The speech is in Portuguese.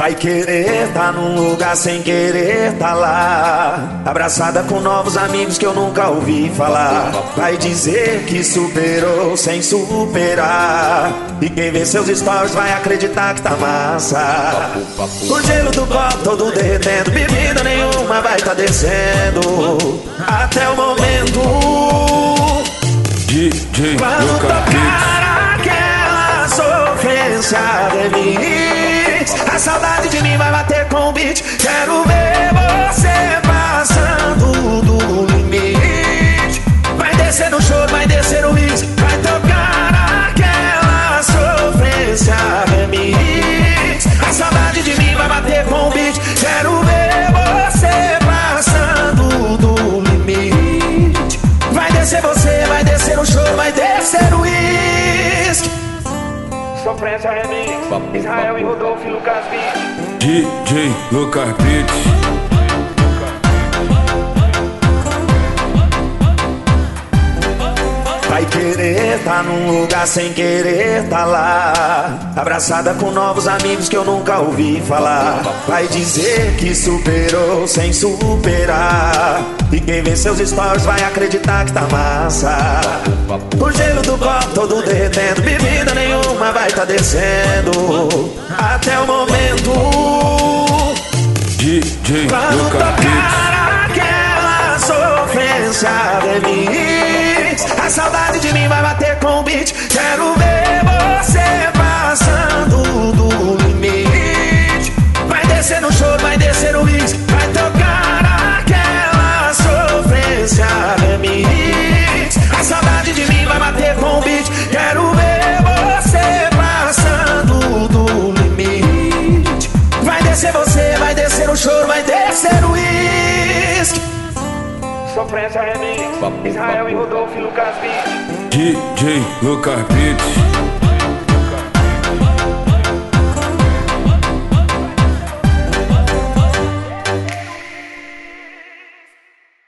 Vai querer tá num lugar sem querer tá lá, abraçada com novos amigos que eu nunca ouvi falar. Vai dizer que superou sem superar, e quem vê seus stories vai acreditar que tá massa. O gelo do copo todo derretendo, bebida nenhuma vai tá descendo até o momento. Quando tocar aquela sofrência remix, a saudade de mim vai bater com o beat. Quero ver você passando do limite. Vai descer no choro, vai descer no riso, vai tocar aquela sofrência remix. A saudade de mim vai bater com o beat. Quero ver você passando do limite. Vai descer você, vai descer no choro, vai descer o uísque. Sofrência remix, Israel e Rodolfo e Lucas Beat. DJ Lucas Beat. Vai querer tá num lugar sem querer tá lá, abraçada com novos amigos que eu nunca ouvi falar. Vai dizer que superou sem superar, e quem vê seus stories vai acreditar que tá massa. O gelo do copo todo derretendo, bebida nenhuma vai tá descendo até o momento. DJ Quando Lucas Beat. tocar aquela sofrência remix, a saudade de mim vai bater com o beat. Quero ver você passando do limite. Vai descer no choro, vai descer no uísque, vai tocar aquela sofrência remix. A saudade de mim vai bater com o beat. Quero ver você passando do limite. Vai descer você, vai descer o choro, vai descer o uísque. Sofrência remix, Israel e Rodolfo e Lucas Beat. DJ Lucas Beat.